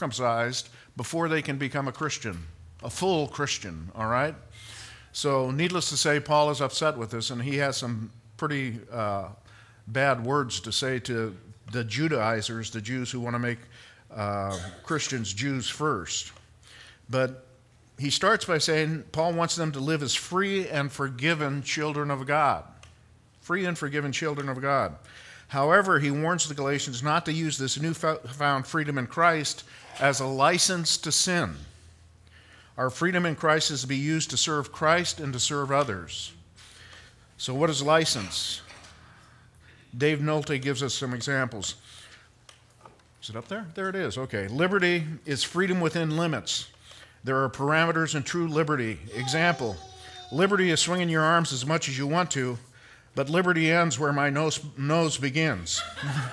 circumcised before they can become a Christian, a full Christian, all right? So needless to say, Paul is upset with this, and he has some pretty bad words to say to the Judaizers, the Jews who want to make Christians Jews first. But he starts by saying Paul wants them to live as free and forgiven children of God. Free and forgiven children of God. However, he warns the Galatians not to use this newfound freedom in Christ as a license to sin. Our freedom in Christ is to be used to serve Christ and to serve others. So what is license? Dave Nolte gives us some examples. Is it up there? There it is. Okay. Liberty is freedom within limits. There are parameters in true liberty. Example, liberty is swinging your arms as much as you want to, but liberty ends where my nose begins.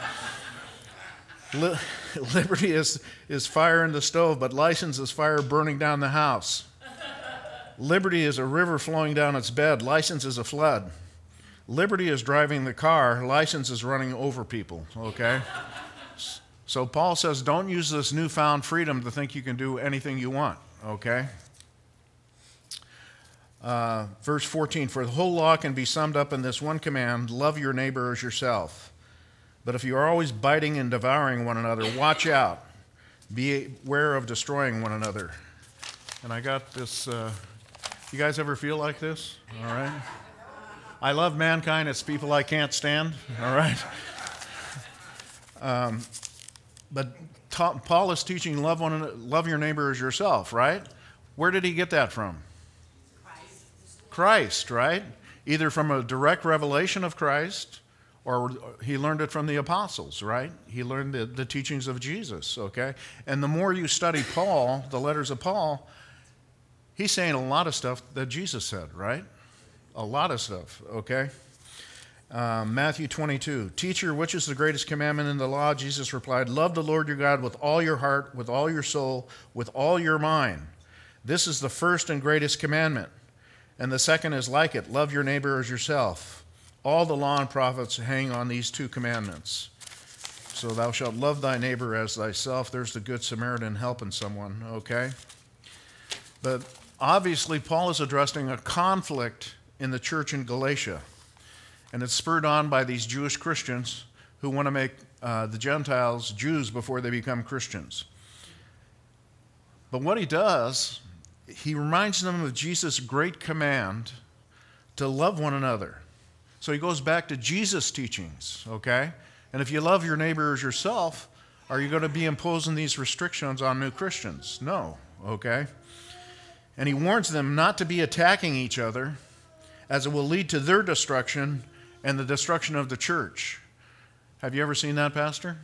Liberty is fire in the stove, but license is fire burning down the house. Liberty is a river flowing down its bed. License is a flood. Liberty is driving the car. License is running over people, okay? So Paul says, don't use this newfound freedom to think you can do anything you want, okay? Verse 14, for the whole law can be summed up in this one command, love your neighbor as yourself. But if you are always biting and devouring one another, watch out. Beware of destroying one another. And I got this, you guys ever feel like this? All right? I love mankind. It's people I can't stand, all right? But Paul is teaching love your neighbor as yourself, right? Where did he get that from? Christ, right? Either from a direct revelation of Christ, or he learned it from the apostles, right? He learned the teachings of Jesus, okay? And the more you study Paul, the letters of Paul, he's saying a lot of stuff that Jesus said, right? A lot of stuff, okay? Matthew 22, teacher, which is the greatest commandment in the law? Jesus replied, love the Lord your God with all your heart, with all your soul, with all your mind. This is the first and greatest commandment. And the second is like it, love your neighbor as yourself. All the law and prophets hang on these two commandments. So thou shalt love thy neighbor as thyself. There's the Good Samaritan helping someone, okay? But obviously, Paul is addressing a conflict in the church in Galatia. And it's spurred on by these Jewish Christians who want to make the Gentiles Jews before they become Christians. But what he does, he reminds them of Jesus' great command to love one another. So he goes back to Jesus' teachings, okay? And if you love your neighbor as yourself, are you going to be imposing these restrictions on new Christians? No, okay? And he warns them not to be attacking each other, as it will lead to their destruction and the destruction of the church. Have you ever seen that, Pastor?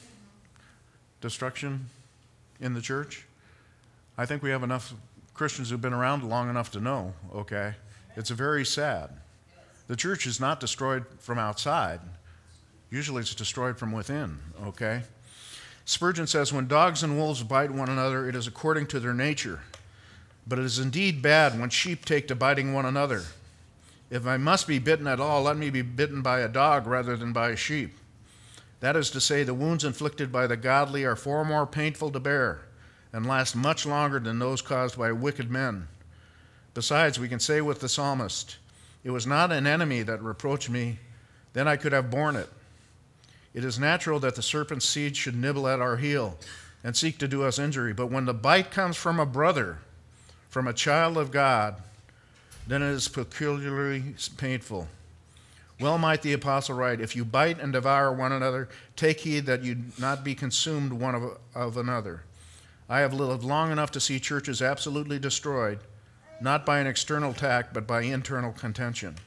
Destruction in the church? I think we have enough Christians who've been around long enough to know, okay? It's very sad. The church is not destroyed from outside. Usually it's destroyed from within, okay? Spurgeon says, when dogs and wolves bite one another, it is according to their nature. But it is indeed bad when sheep take to biting one another. If I must be bitten at all, let me be bitten by a dog rather than by a sheep. That is to say, the wounds inflicted by the godly are far more painful to bear and last much longer than those caused by wicked men. Besides, we can say with the psalmist, it was not an enemy that reproached me, then I could have borne it. It is natural that the serpent's seed should nibble at our heel and seek to do us injury, but when the bite comes from a brother, from a child of God, then it is peculiarly painful. Well might the apostle write, if you bite and devour one another, take heed that you not be consumed one of another. I have lived long enough to see churches absolutely destroyed, not by an external attack, but by internal contention.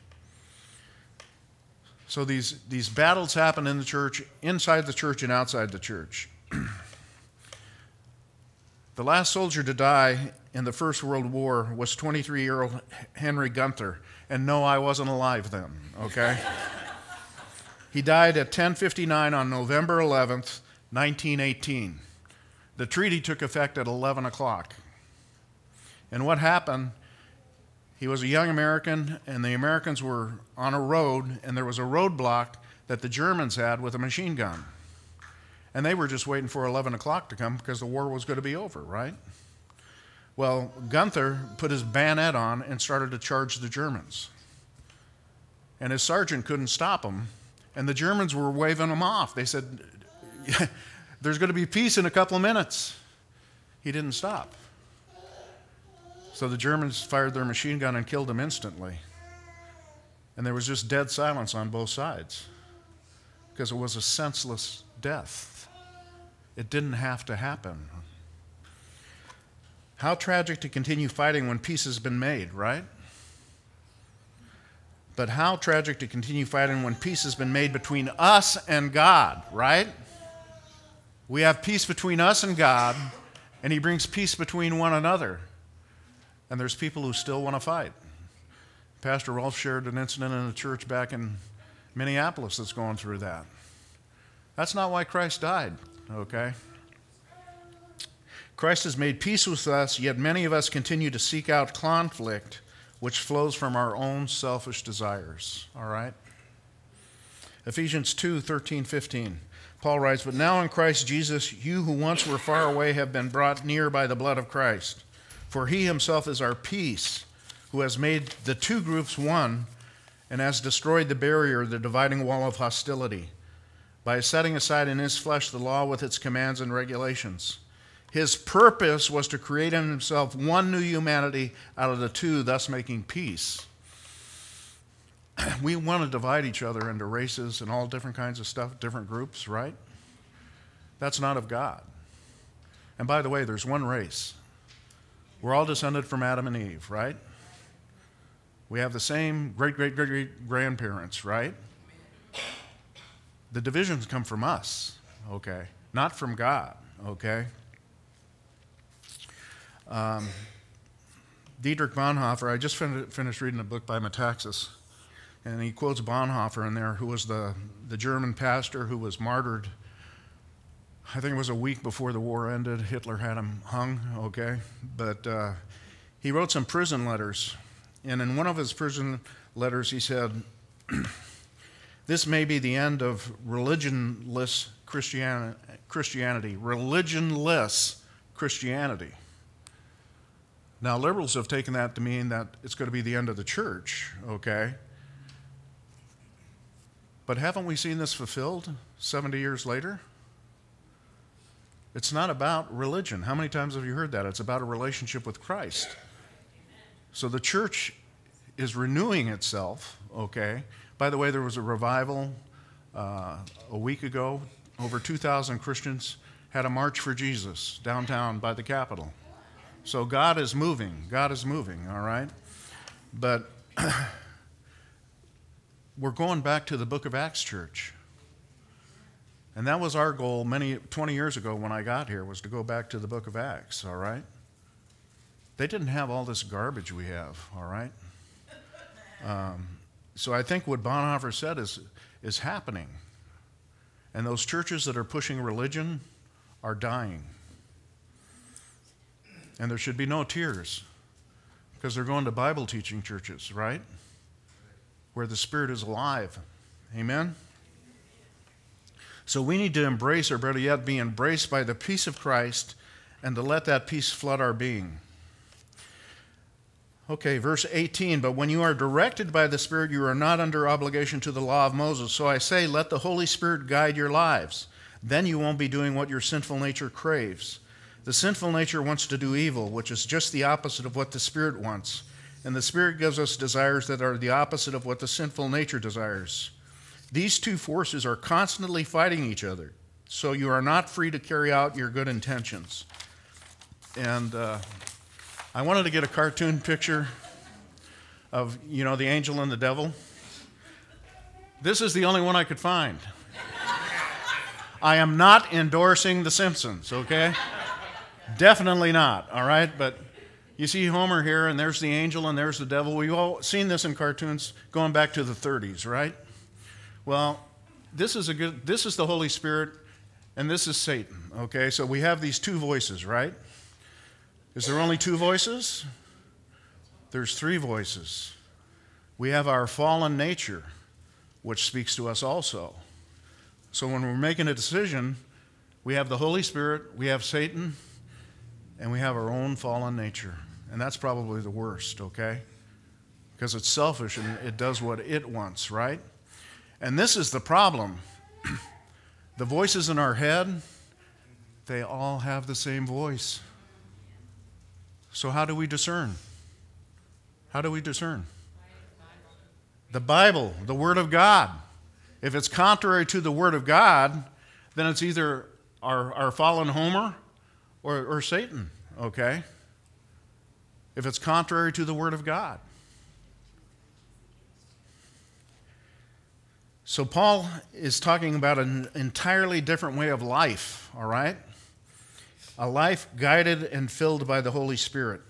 So these battles happen in the church, inside the church and outside the church. The last soldier to die in the First World War was 23-year-old Henry Gunther. And no, I wasn't alive then, okay? He died at 10:59 on November 11th, 1918. The treaty took effect at 11 o'clock. And what happened, he was a young American, and the Americans were on a road, and there was a roadblock that the Germans had with a machine gun. And they were just waiting for 11 o'clock to come because the war was going to be over, right? Well, Gunther put his bayonet on and started to charge the Germans. And his sergeant couldn't stop him. And the Germans were waving him off. They said, there's going to be peace in a couple of minutes. He didn't stop. So the Germans fired their machine gun and killed him instantly. And there was just dead silence on both sides because it was a senseless death. It didn't have to happen. How tragic to continue fighting when peace has been made, right? But how tragic to continue fighting when peace has been made between us and God, right? We have peace between us and God, and He brings peace between one another. And there's people who still want to fight. Pastor Rolf shared an incident in a church back in Minneapolis that's going through that. That's not why Christ died, okay? Christ has made peace with us, yet many of us continue to seek out conflict, which flows from our own selfish desires, all right? Ephesians 2:13-15. Paul writes, "But now in Christ Jesus, you who once were far away have been brought near by the blood of Christ. For He Himself is our peace, who has made the two groups one and has destroyed the barrier, the dividing wall of hostility, by setting aside in His flesh the law with its commands and regulations. His purpose was to create in Himself one new humanity out of the two, thus making peace." We want to divide each other into races and all different kinds of stuff, different groups, right? That's not of God. And by the way, there's one race. We're all descended from Adam and Eve, right? We have the same great-great-great-grandparents, right? The divisions come from us, okay? Not from God, okay? Dietrich Bonhoeffer, I just finished reading a book by Metaxas, and he quotes Bonhoeffer in there, who was the German pastor who was martyred. I think it was a week before the war ended. Hitler had him hung, okay? But he wrote some prison letters, and in one of his prison letters he said, "This may be the end of religionless Christianity. Religionless Christianity." Now, liberals have taken that to mean that it's going to be the end of the church, okay? But haven't we seen this fulfilled 70 years later? It's not about religion. How many times have you heard that? It's about a relationship with Christ. So the church is renewing itself, okay? By the way, there was a revival a week ago. Over 2,000 Christians had a march for Jesus downtown by the Capitol. So God is moving. God is moving, all right? But we're going back to the book of Acts church. And that was our goal 20 years ago when I got here, was to go back to the book of Acts, all right? They didn't have all this garbage we have, all right? So I think what Bonhoeffer said is happening. And those churches that are pushing religion are dying. And there should be no tears because they're going to Bible teaching churches, right? Where the Spirit is alive. Amen? So we need to embrace, or better yet, be embraced by the peace of Christ and to let that peace flood our being. Okay, verse 18, "But when you are directed by the Spirit, you are not under obligation to the law of Moses. So I say, let the Holy Spirit guide your lives. Then you won't be doing what your sinful nature craves. The sinful nature wants to do evil, which is just the opposite of what the Spirit wants. And the Spirit gives us desires that are the opposite of what the sinful nature desires. These two forces are constantly fighting each other, so you are not free to carry out your good intentions." And I wanted to get a cartoon picture of, the angel and the devil. This is the only one I could find. I am not endorsing The Simpsons, okay? Definitely not, all right? But you see Homer here, and there's the angel, and there's the devil. We've all seen this in cartoons going back to the 30s, right? Well, this is the Holy Spirit, and this is Satan, okay? So we have these two voices, right? Is there only two voices? There's three voices. We have our fallen nature, which speaks to us also. So when we're making a decision, We have the Holy Spirit, we have Satan, and we have our own fallen nature. And that's probably the worst, okay? Because it's selfish and it does what it wants, right? And this is the problem. The voices in our head, they all have the same voice. So how do we discern? How do we discern? The Bible, the Word of God. If it's contrary to the Word of God, then it's either our fallen Homer or Satan, okay? If it's contrary to the Word of God. So Paul is talking about an entirely different way of life, all right? A life guided and filled by the Holy Spirit.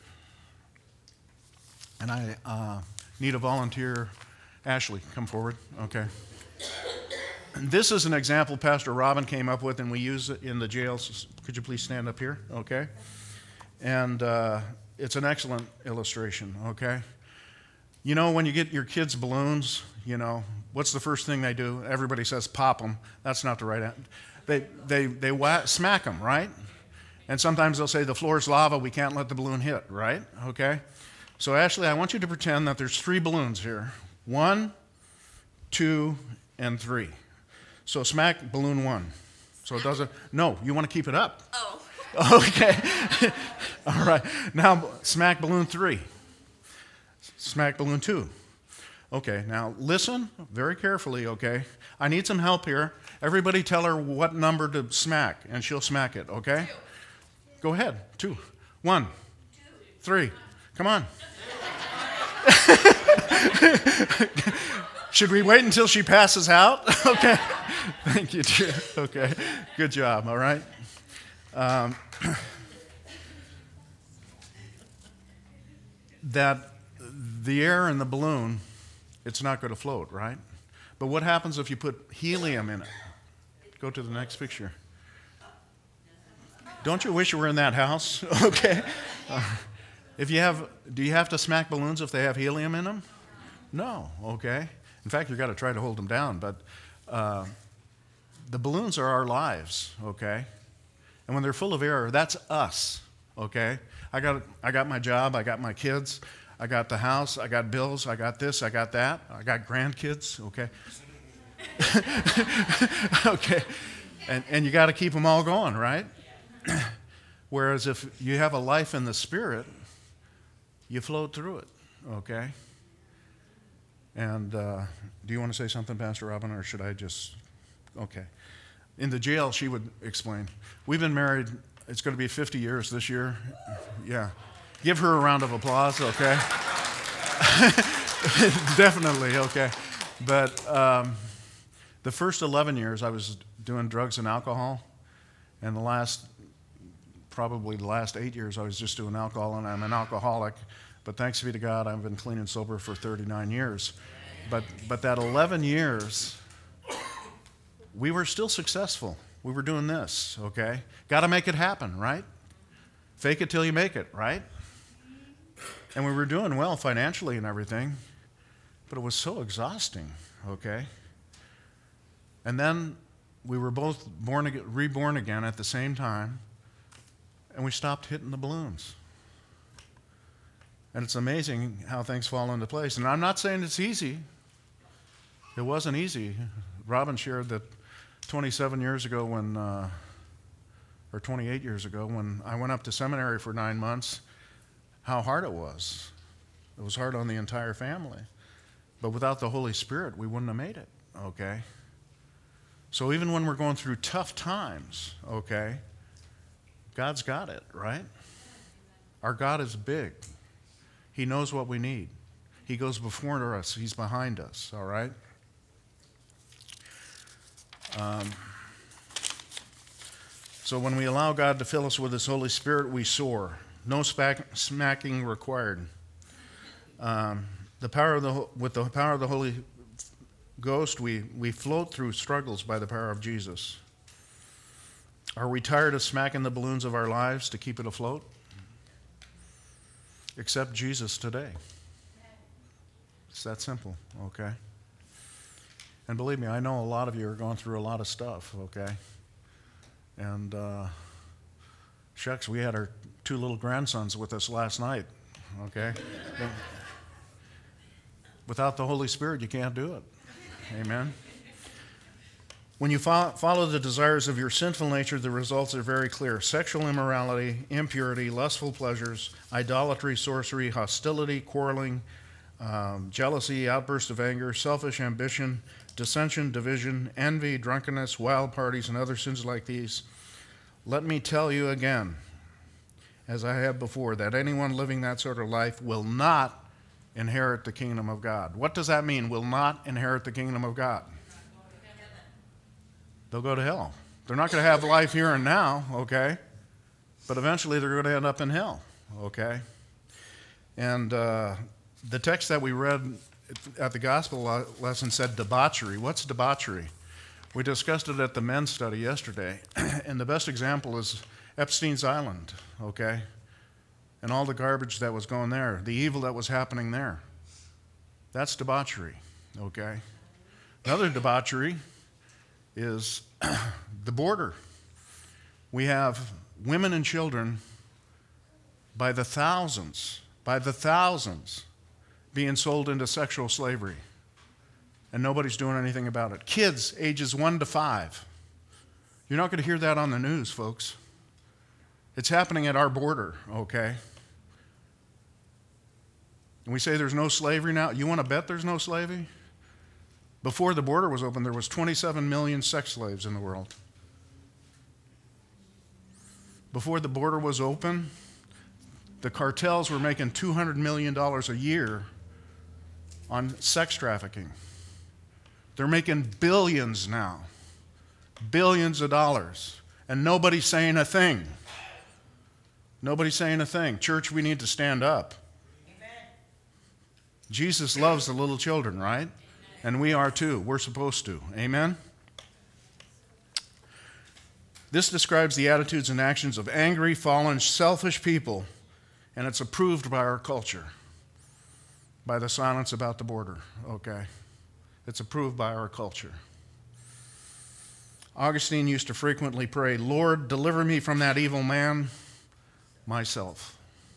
And I need a volunteer. Ashley, come forward. Okay. This is an example Pastor Robin came up with, and we use it in the jails. Could you please stand up here? Okay. And it's an excellent illustration, okay? You know, when you get your kids' balloons, you know, what's the first thing they do? Everybody says pop them. That's not the right answer. They smack them, right? And sometimes they'll say the floor's lava, we can't let the balloon hit, right? Okay? So Ashley, I want you to pretend that there's 3 balloons here. 1, 2, and 3. So smack balloon 1. So it doesn't, no, you want to keep it up. Oh. Okay. All right. Now smack balloon 3. Smack balloon 2. Okay, now listen very carefully, okay? I need some help here. Everybody tell her what number to smack, and she'll smack it, okay? 2. Go ahead. 2. 1. 2. 3. Come on. Should we wait until she passes out? Okay. Thank you, dear. Okay. Good job, all right? That the air in the balloon, it's not going to float, right? But what happens if you put helium in it? Go to the next picture. Don't you wish you were in that house? Okay. Do you have to smack balloons if they have helium in them? No, okay. In fact, you've got to try to hold them down. But the balloons are our lives, okay? And when they're full of air, that's us, okay? I got my job, I got my kids, I got the house, I got bills, I got this, I got that, I got grandkids, okay? Okay. And you got to keep them all going, right? Whereas if you have a life in the Spirit, you float through it, okay? And do you want to say something, Pastor Robin, or should I just? Okay. In the jail, she would explain. We've been married, it's going to be 50 years this year. Yeah. Give her a round of applause, okay? Definitely, okay. But the first 11 years, I was doing drugs and alcohol. And probably the last 8 years, I was just doing alcohol, and I'm an alcoholic. But thanks be to God, I've been clean and sober for 39 years. But that 11 years, we were still successful. We were doing this, okay? Got to make it happen, right? Fake it till you make it, right? And we were doing well financially and everything, but it was so exhausting, okay? And then we were both reborn again at the same time, and we stopped hitting the balloons. And it's amazing how things fall into place. And I'm not saying it's easy. It wasn't easy. Robin shared that 27 years ago or 28 years ago, when I went up to seminary for 9 months, how hard it was. It was hard on the entire family. But without the Holy Spirit, we wouldn't have made it, okay? So even when we're going through tough times, okay, God's got it, right? Our God is big. He knows what we need. He goes before us. He's behind us, all right? So when we allow God to fill us with His Holy Spirit, we soar. No smacking required. With the power of the Holy Ghost, we float through struggles by the power of Jesus. Are we tired of smacking the balloons of our lives to keep it afloat? Accept Jesus today. It's that simple, okay? And believe me, I know a lot of you are going through a lot of stuff, okay? And shucks, we had our 2 little grandsons with us last night, okay? Without the Holy Spirit, you can't do it. Amen? When you follow the desires of your sinful nature, the results are very clear. Sexual immorality, impurity, lustful pleasures, idolatry, sorcery, hostility, quarreling, jealousy, outbursts of anger, selfish ambition, dissension, division, envy, drunkenness, wild parties, and other sins like these. Let me tell you again, as I have before, that anyone living that sort of life will not inherit the kingdom of God. What does that mean, will not inherit the kingdom of God? They'll go to hell. They're not going to have life here and now, okay? But eventually they're going to end up in hell, okay? And the text that we read at the gospel lesson said debauchery. What's debauchery? We discussed it at the men's study yesterday, and the best example is Epstein's Island, okay? And all the garbage that was going there, the evil that was happening there. That's debauchery, okay? Another debauchery is the border. We have women and children by the thousands being sold into sexual slavery, and nobody's doing anything about it. Kids ages 1 to 5. You're not going to hear that on the news, folks. It's happening at our border, okay? And we say there's no slavery now. You want to bet there's no slavery? Before the border was open, there was 27 million sex slaves in the world. Before the border was open, the cartels were making $200 million a year on sex trafficking. They're making billions now, billions of dollars, and nobody's saying a thing. Nobody's saying a thing. Church, we need to stand up. Amen. Jesus loves the little children, right? And we are too. We're supposed to. Amen? This describes the attitudes and actions of angry, fallen, selfish people, and it's approved by our culture, by the silence about the border, okay? It's approved by our culture. Augustine used to frequently pray, Lord, deliver me from that evil man, myself.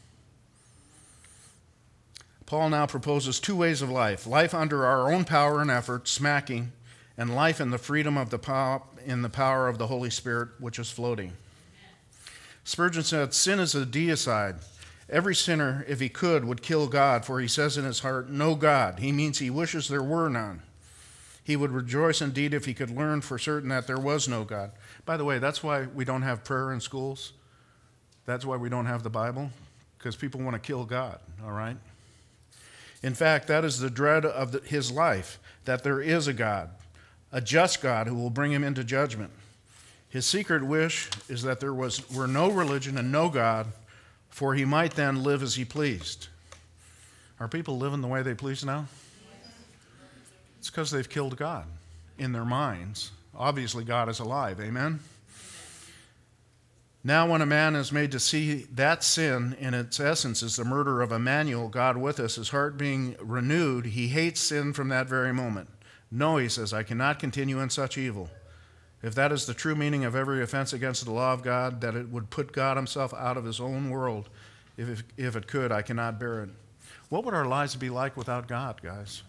Paul now proposes 2 ways of life: life under our own power and effort, smacking, and life in the freedom of the power of the Holy Spirit, which is floating. Spurgeon said, sin is a deicide. Every sinner, if he could, would kill God, for he says in his heart, no God. He means he wishes there were none. He would rejoice indeed if he could learn for certain that there was no God. By the way, that's why we don't have prayer in schools. That's why we don't have the Bible, because people want to kill God, all right? In fact, that is the dread of his life, that there is a God, a just God who will bring him into judgment. His secret wish is that there were no religion and no God, for he might then live as he pleased. Are people living the way they please now? It's because they've killed God in their minds. Obviously, God is alive. Amen? Now, when a man is made to see that sin in its essence is the murder of Emmanuel, God with us, his heart being renewed, he hates sin from that very moment. No, he says, I cannot continue in such evil. If that is the true meaning of every offense against the law of God, that it would put God himself out of his own world, if it could, I cannot bear it. What would our lives be like without God, guys?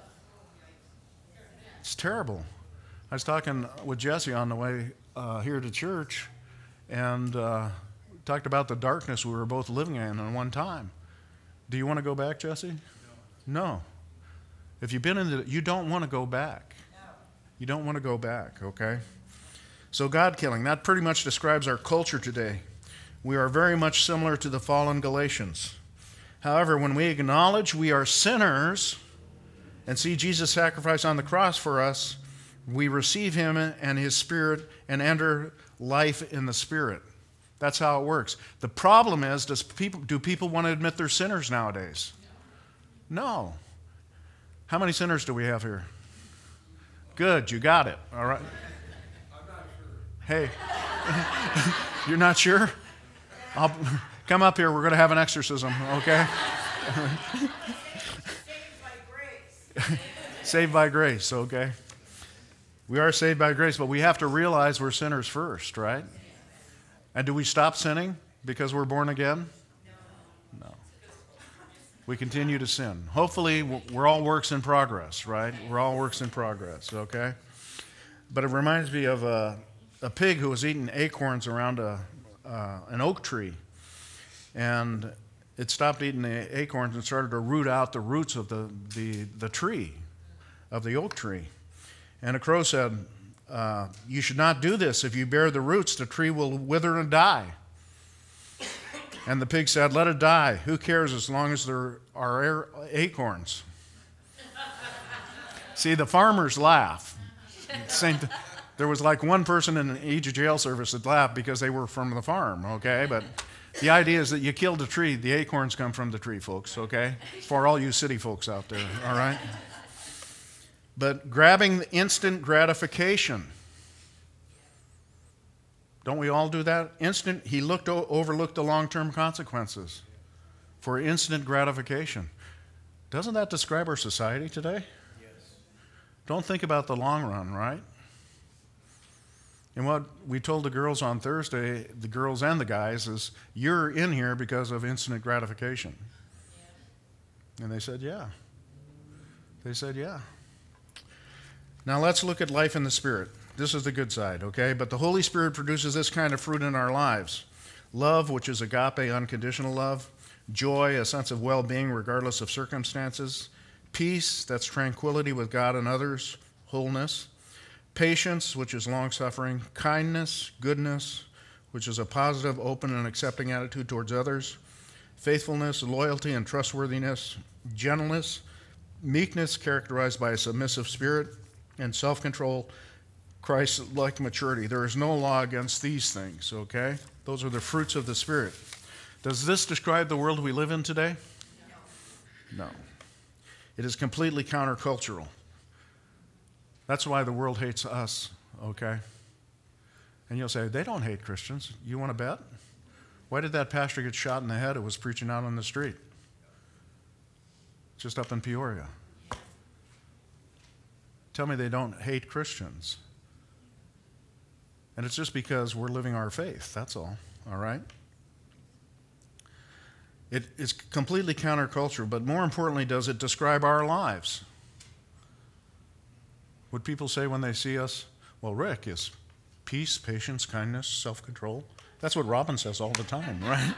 It's terrible. I was talking with Jesse on the way here to church, and talked about the darkness we were both living in at one time. Do you want to go back, Jesse? No. If you've been in it, you don't want to go back. You don't want to go back, okay? So God killing, that pretty much describes our culture today. We are very much similar to the fallen Galatians. However, when we acknowledge we are sinners and see Jesus' sacrifice on the cross for us, we receive him and his Spirit and enter life in the Spirit. That's how it works. The problem is, do people want to admit they're sinners nowadays? No. How many sinners do we have here? Good, you got it. All right. I'm not sure. Hey, you're not sure? I'll come up here. We're going to have an exorcism, okay? Saved by grace. Saved by grace, okay? We are saved by grace, but we have to realize we're sinners first, right? And do we stop sinning because we're born again? No. We continue to sin. Hopefully, we're all works in progress, right? We're all works in progress, okay? But it reminds me of a pig who was eating acorns around an oak tree. And it stopped eating the acorns and started to root out the roots of the tree, of the oak tree. And a crow said, you should not do this. If you bear the roots, the tree will wither and die. And the pig said, let it die. Who cares as long as there are acorns? See, the farmers laugh. There was like one person in each jail service that laughed because they were from the farm, okay? But the idea is that you killed a tree. The acorns come from the tree, folks, okay? For all you city folks out there, all right? But grabbing the instant gratification. Don't we all do that? He overlooked the long-term consequences for instant gratification. Doesn't that describe our society today? Yes. Don't think about the long run, right? And what we told the girls on Thursday, the girls and the guys, is you're in here because of instant gratification. Yeah. And they said, yeah. They said, yeah. Now let's look at life in the Spirit. This is the good side, okay? But the Holy Spirit produces this kind of fruit in our lives. Love, which is agape, unconditional love. Joy, a sense of well-being regardless of circumstances. Peace, that's tranquility with God and others. Wholeness. Patience, which is long-suffering. Kindness, goodness, which is a positive, open, and accepting attitude towards others. Faithfulness, loyalty, and trustworthiness. Gentleness, meekness characterized by a submissive spirit. And self-control, Christ-like maturity. There is no law against these things, okay? Those are the fruits of the Spirit. Does this describe the world we live in today? No. It is completely countercultural. That's why the world hates us, okay? And you'll say, they don't hate Christians. You want to bet? Why did that pastor get shot in the head who was preaching out on the street? Just up in Peoria. Tell me they don't hate Christians. And it's just because we're living our faith, that's all right? It is completely countercultural, but more importantly, does it describe our lives? Would people say when they see us, well, Rick is peace, patience, kindness, self-control? That's what Robin says all the time, right?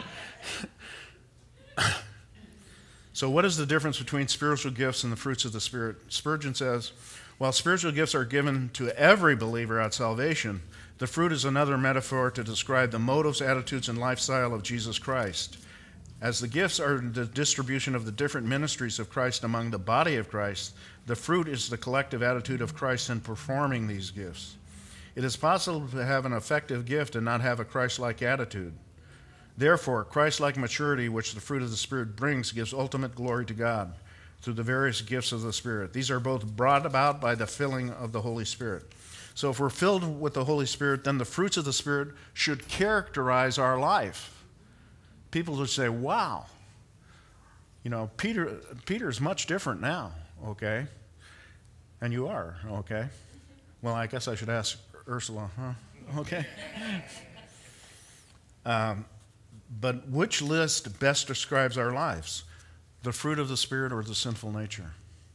So what is the difference between spiritual gifts and the fruits of the Spirit? Spurgeon says, while spiritual gifts are given to every believer at salvation, the fruit is another metaphor to describe the motives, attitudes, and lifestyle of Jesus Christ. As the gifts are the distribution of the different ministries of Christ among the body of Christ, the fruit is the collective attitude of Christ in performing these gifts. It is possible to have an effective gift and not have a Christ-like attitude. Therefore, Christ-like maturity, which the fruit of the Spirit brings, gives ultimate glory to God through the various gifts of the Spirit. These are both brought about by the filling of the Holy Spirit. So if we're filled with the Holy Spirit, then the fruits of the Spirit should characterize our life. People would say, wow, Peter's much different now, okay? And you are, okay? Well, I guess I should ask Ursula, huh? Okay. But which list best describes our lives? The fruit of the Spirit or the sinful nature?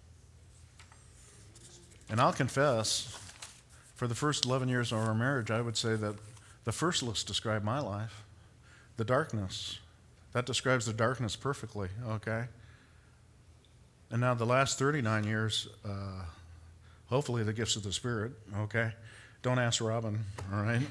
And I'll confess, for the first 11 years of our marriage, I would say that the first list described my life. The darkness. That describes the darkness perfectly, okay? And now the last 39 years, hopefully the gifts of the Spirit, okay? Don't ask Robin, all right?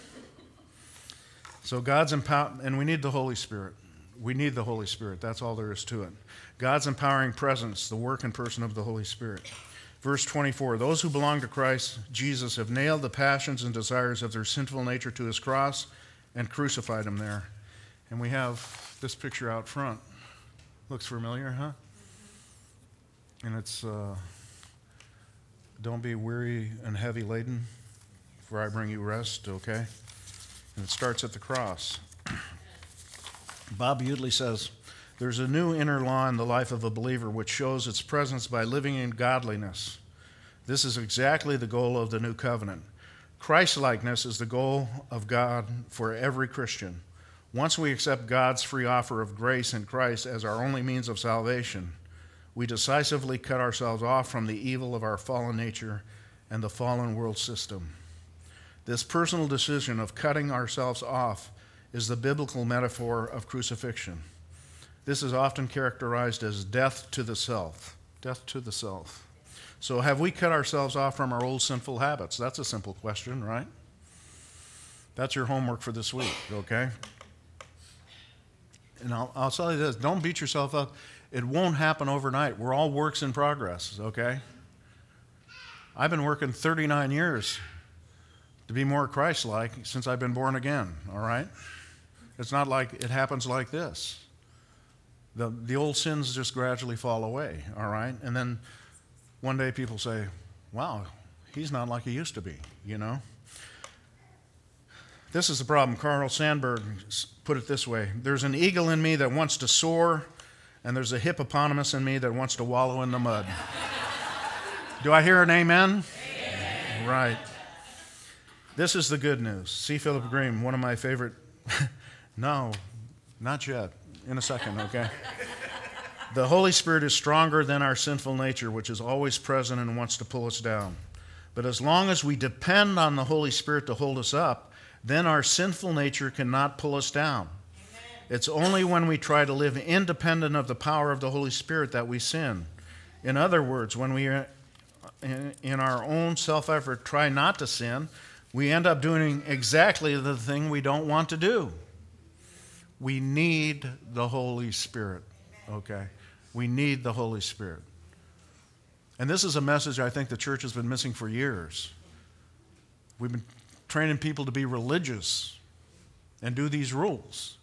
So God's and we need the Holy Spirit. We need the Holy Spirit. That's all there is to it. God's empowering presence, the work and person of the Holy Spirit. Verse 24, those who belong to Christ Jesus have nailed the passions and desires of their sinful nature to his cross and crucified him there. And we have this picture out front. Looks familiar, huh? And it's, don't be weary and heavy laden, for I bring you rest, okay? And it starts at the cross. Bob Utley says, there's a new inner law in the life of a believer which shows its presence by living in godliness. This is exactly the goal of the new covenant. Christ-likeness is the goal of God for every Christian. Once we accept God's free offer of grace in Christ as our only means of salvation, we decisively cut ourselves off from the evil of our fallen nature and the fallen world system. This personal decision of cutting ourselves off is the biblical metaphor of crucifixion. This is often characterized as death to the self. Death to the self. So have we cut ourselves off from our old sinful habits? That's a simple question, right? That's your homework for this week, okay? And I'll tell you this, don't beat yourself up. It won't happen overnight. We're all works in progress, okay? I've been working 39 years to be more Christ-like since I've been born again, all right? It's not like it happens like this. The old sins just gradually fall away, all right? And then one day people say, wow, he's not like he used to be, you know? This is the problem. Carl Sandburg put it this way. There's an eagle in me that wants to soar, and there's a hippopotamus in me that wants to wallow in the mud. Do I hear an amen? Amen. Right. This is the good news. C. Philip Green, one of my favorite. No, not yet. In a second, okay? The Holy Spirit is stronger than our sinful nature, which is always present and wants to pull us down. But as long as we depend on the Holy Spirit to hold us up, then our sinful nature cannot pull us down. Amen. It's only when we try to live independent of the power of the Holy Spirit that we sin. In other words, when we, in our own self-effort, try not to sin, we end up doing exactly the thing we don't want to do. We need the Holy Spirit, okay? We need the Holy Spirit. And this is a message I think the church has been missing for years. We've been training people to be religious and do these rules.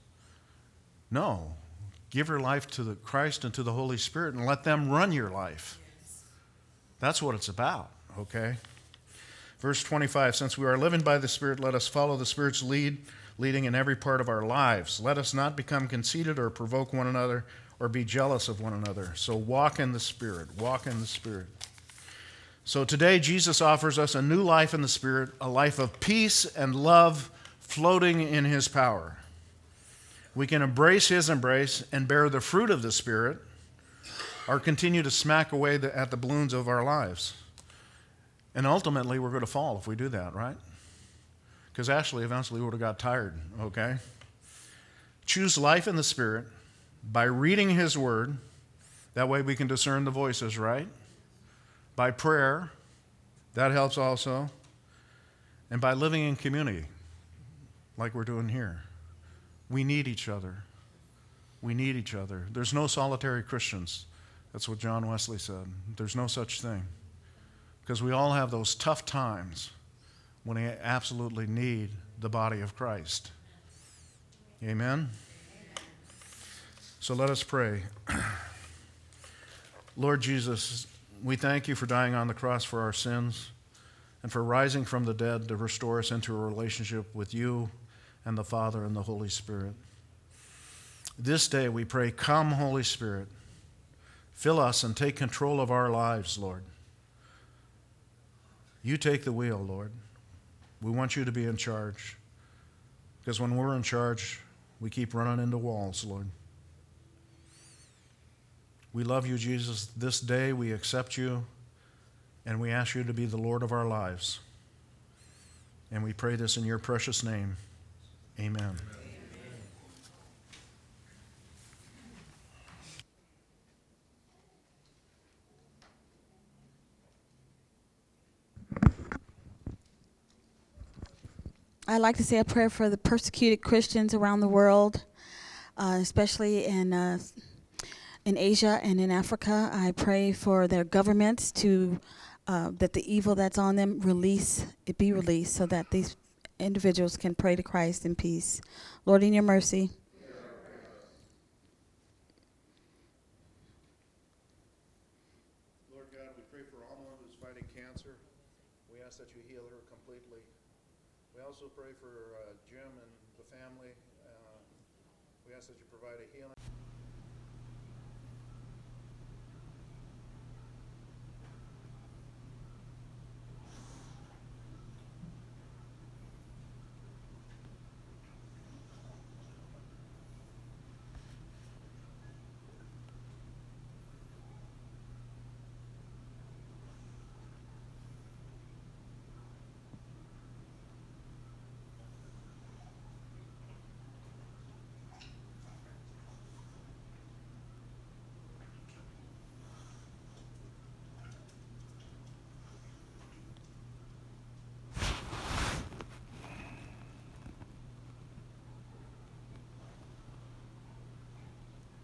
No. Give your life to the Christ and to the Holy Spirit and let them run your life. That's what it's about, okay? Verse 25, since we are living by the Spirit, let us follow the Spirit's leading in every part of our lives. Let us not become conceited or provoke one another or be jealous of one another. So walk in the Spirit. Walk in the Spirit. So today Jesus offers us a new life in the Spirit, a life of peace and love floating in His power. We can embrace His embrace and bear the fruit of the Spirit or continue to smack away at the balloons of our lives. And ultimately we're going to fall if we do that, right? Because Ashley eventually would have got tired, okay? Choose life in the Spirit by reading His Word. That way we can discern the voices, right? By prayer. That helps also. And by living in community, like we're doing here. We need each other. We need each other. There's no solitary Christians. That's what John Wesley said. There's no such thing. Because we all have those tough times when we absolutely need the body of Christ. Amen? So let us pray. Lord Jesus, we thank you for dying on the cross for our sins and for rising from the dead to restore us into a relationship with you and the Father and the Holy Spirit. This day we pray, come, Holy Spirit, fill us and take control of our lives, Lord. You take the wheel, Lord. We want you to be in charge. Because when we're in charge, we keep running into walls, Lord. We love you, Jesus. This day we accept you, and we ask you to be the Lord of our lives. And we pray this in your precious name. Amen. I'd like to say a prayer for the persecuted Christians around the world, especially in Asia and in Africa. I pray for their governments to that the evil that's on them be released, so that these individuals can pray to Christ in peace. Lord, in your mercy. Lord God, we pray for Alma who's fighting cancer. We ask that you heal her completely. We also pray for Jim and the family. We ask that you provide a healing.